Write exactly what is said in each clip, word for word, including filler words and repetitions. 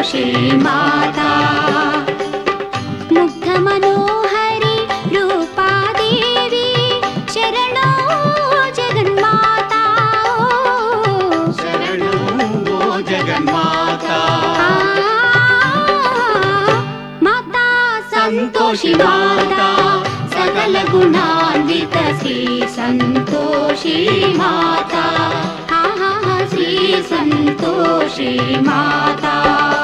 సంతోషి మాతా ముగ్ధ మనోహరి రూపాదేవి శరణో జగన్మాతా శరణో జగన్మాతా మాతా సంతోషి మాతా సకల గుణాన్విత శ్రీ సంతోషి మాతా శ్రీ సంతోషి మాతా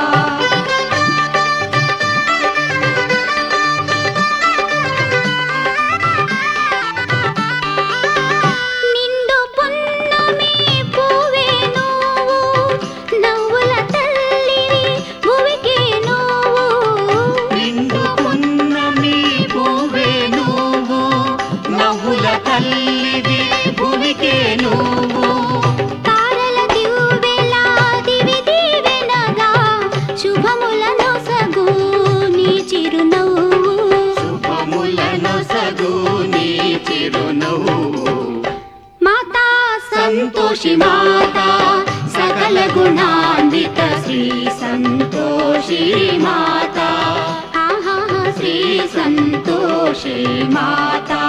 నిండు పున్నమి పువ్వే నువ్వు నవ్వుల తల్లివి భువికి నువ్వు నిండు పున్నమి పువ్వే నువ్వు నవ్వుల తల్లివి భువికే నువ్వు తారల దివ్వెల దివి దీవెనగా శుభములను సగు నీ చిరునవ్వు శుభములను సగు నీ చిరునవ్వు మాతా సంతోషి మాతా సకల గుణాన్విత శ్రీ సంతోషి మాతా శ్రీ సంతోషి మాతా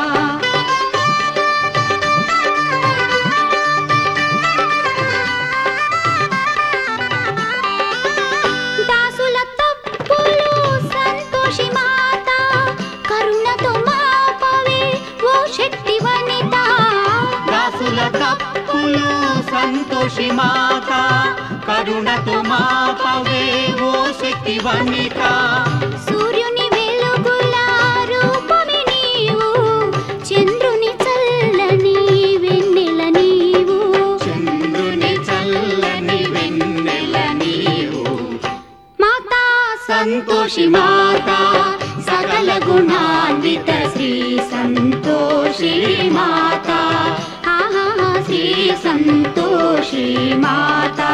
దాసుల తప్పులు సంతోషి మాతా కరుణతో మాపవే ఓ శక్తి వనిత దాసుల తప్పులు సంతోషి మాతా కరుణతో మాపవే ఓ శక్తి వనిత సూర్యుని వెలుగుల రూపమే నీవు చంద్రుని చల్లని వెన్నెల నీవు చంద్రుని చల్లని వెన్నెల నీవు మాతా సంతోషి మాతా సకల గుణాన్విత శ్రీ సంతోషి మాతా శ్రీ సంతోషి మాతా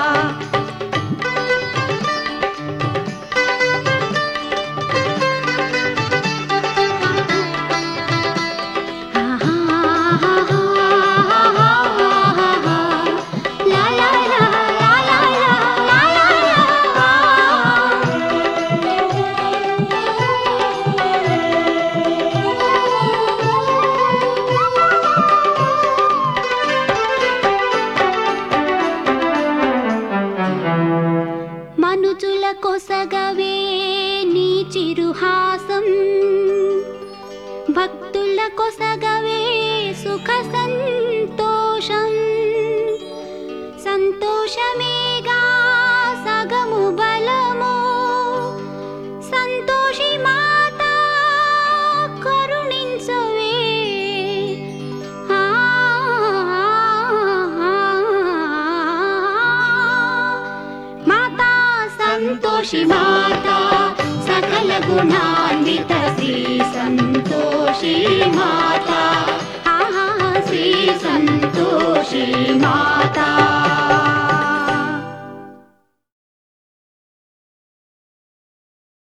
లా లా లా లా లా లా మనుజుల కొసగవే నీ చిరుహాసం భక్తుల కొసగవే సుఖ సంతోషం సంతోషమేగా సగము బలము సంతోషి మాతా కరుణించవే ఆ మాతా సంతోషి మాతా సకల గుణాన్విత శ్రీ సంతోషి మాతా శ్రీ సంతోషి మాతా